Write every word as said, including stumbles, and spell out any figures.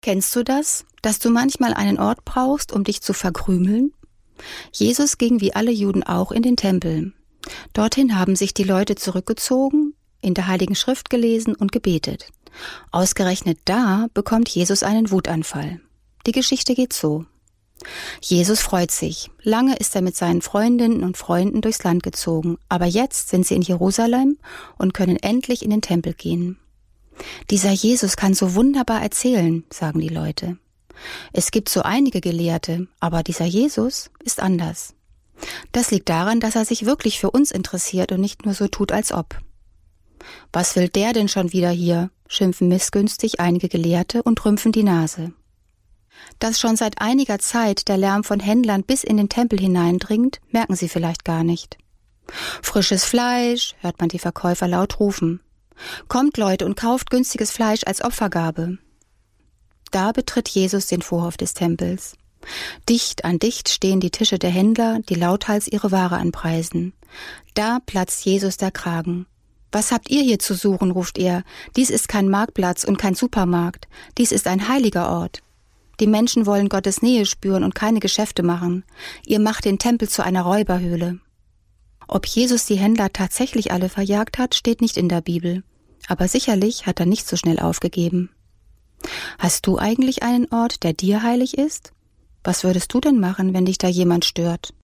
Kennst du das, dass du manchmal einen Ort brauchst, um dich zu verkrümeln? Jesus ging wie alle Juden auch in den Tempel. Dorthin haben sich die Leute zurückgezogen, in der Heiligen Schrift gelesen und gebetet. Ausgerechnet da bekommt Jesus einen Wutanfall. Die Geschichte geht so. Jesus freut sich. Lange ist er mit seinen Freundinnen und Freunden durchs Land gezogen, aber jetzt sind sie in Jerusalem und können endlich in den Tempel gehen. Dieser Jesus kann so wunderbar erzählen, sagen die Leute. Es gibt so einige Gelehrte, aber dieser Jesus ist anders. Das liegt daran, dass er sich wirklich für uns interessiert und nicht nur so tut, als ob. Was will der denn schon wieder hier? Schimpfen missgünstig einige Gelehrte und rümpfen die Nase. Dass schon seit einiger Zeit der Lärm von Händlern bis in den Tempel hineindringt, merken sie vielleicht gar nicht. Frisches Fleisch, hört man die Verkäufer laut rufen. Kommt, Leute, und kauft günstiges Fleisch als Opfergabe. Da betritt Jesus den Vorhof des Tempels. Dicht an dicht stehen die Tische der Händler, die lauthals ihre Ware anpreisen. Da platzt Jesus der Kragen. »Was habt ihr hier zu suchen?« ruft er. »Dies ist kein Marktplatz und kein Supermarkt. Dies ist ein heiliger Ort. Die Menschen wollen Gottes Nähe spüren und keine Geschäfte machen. Ihr macht den Tempel zu einer Räuberhöhle.« Ob Jesus die Händler tatsächlich alle verjagt hat, steht nicht in der Bibel. Aber sicherlich hat er nicht so schnell aufgegeben. Hast du eigentlich einen Ort, der dir heilig ist? Was würdest du denn machen, wenn dich da jemand stört?